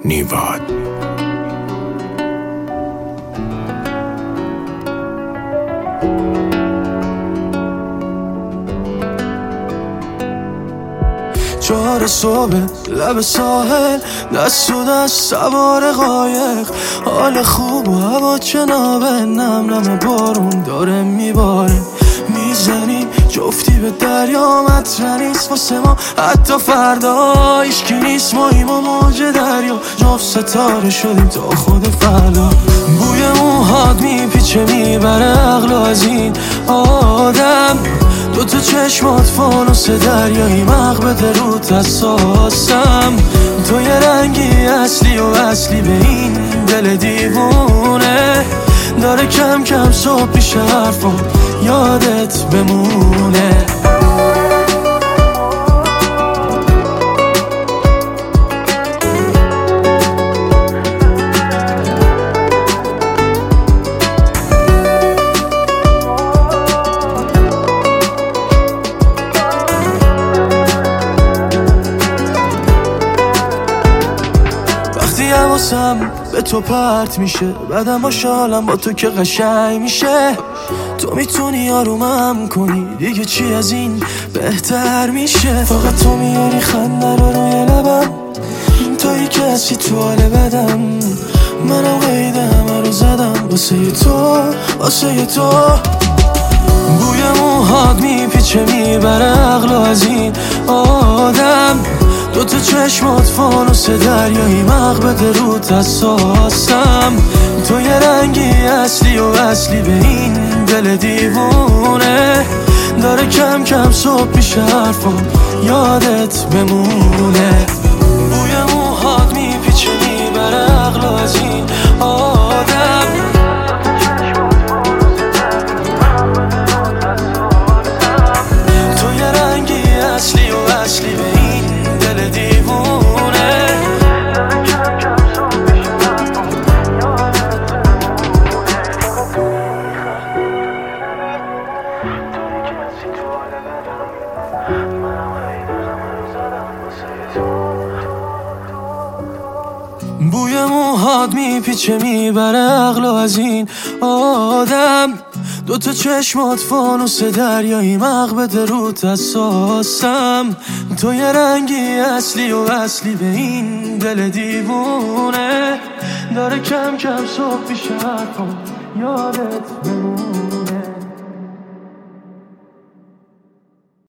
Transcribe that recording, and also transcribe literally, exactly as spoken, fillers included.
نیواد. چهار صبح لب ساحل، دست و دست سوار قایق، حال خوب و هوا جنابه، نم نم بارون داره میباره، میزنیم جفتی به دریا، مطرح نیست واسه ما حتی فردا، هیچکی نیست ماییم و موج دریا، جفت ستاره شدیم تا خود فردا. بوی موهات میپیچه میبره عقل از این آدم، دوتا چشمات فانوس دریایی، مغبت رود حساسم، تو یه رنگی اصلی و اصلی به این دل دیوونه، داره کم کم صبح پیش حرفم یادت بمونه. حواسم به تو پرت میشه، بعدم با شالم با تو که قشنگ میشه، تو میتونی آرومم کنی، دیگه چی از این بهتر میشه، فقط تو میاری خنده رو روی لبم، تویی کسی تو حال بدم، منم قید همه رو زدم واسه تو واسه تو. بوی موهات میپیچه میبره عقل از این آدم، دوتا چشمات فانوس دریایی، مغبت رود حساسم، تو یه رنگی اصلی و اصلی به این دل دیوونه، داره کم کم صبح پیش حرفم یادت بمونه. بوی موهات میپیچه میبره عقل از این آدم، تو یه رنگی اصلی و اصلی به این دل دیوونه، بوی موهات میپیچه میبره عقل از این آدم، دوتا چشمات فانوس دریایی، مغبت رود حساسم، تو یه رنگی اصلی و اصلی به این دل دیوونه، داره کم کم صبح پیش حرفم یادت بمونه.